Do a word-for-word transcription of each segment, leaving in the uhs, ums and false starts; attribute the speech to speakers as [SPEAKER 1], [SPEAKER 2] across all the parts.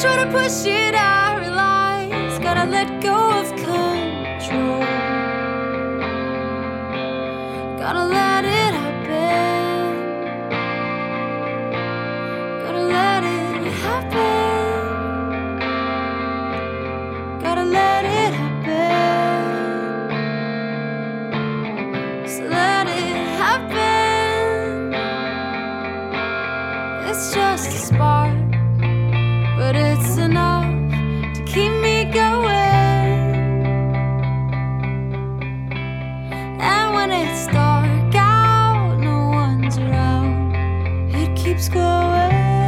[SPEAKER 1] try to push it, I realize gotta let go of control. Gotta let it happen. Gotta let it happen. Gotta let it happen. So let it happen. It's just a spark, but it's enough to keep me going. And when it's dark out, no one's around, it keeps going.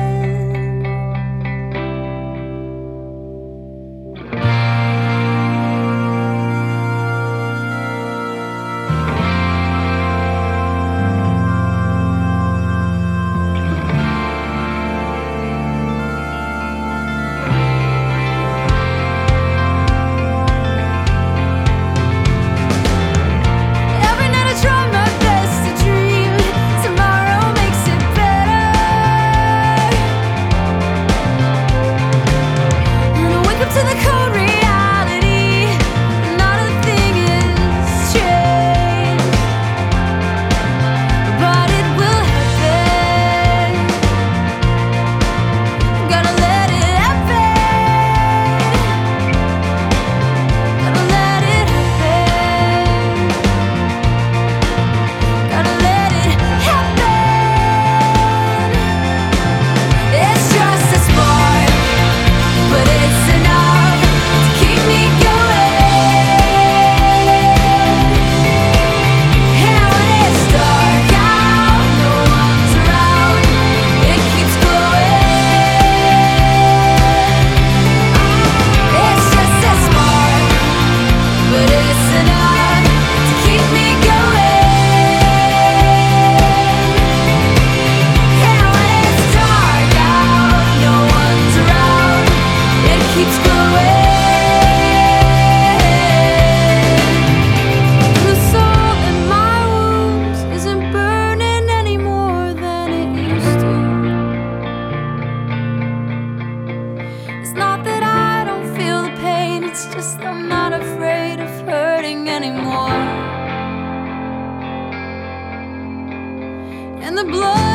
[SPEAKER 1] Every night I try my best to dream tomorrow makes it better. And I wake up to the cold reality, not a thing is changed. But it will happen. Gotta let it happen. Gotta let it happen. Gotta let it happen. It's just a spark, but it's enough to keep me going. And when it's dark out, no one's around, it keeps glowing. It's just a spark, but it's enough to keep me going. And when it's dark out, no one's around, it keeps glowing. The salt in my wounds isn't burning any more than it used to. It's not that I don't feel the pain, it's just I'm not afraid of hurting anymore. And the blood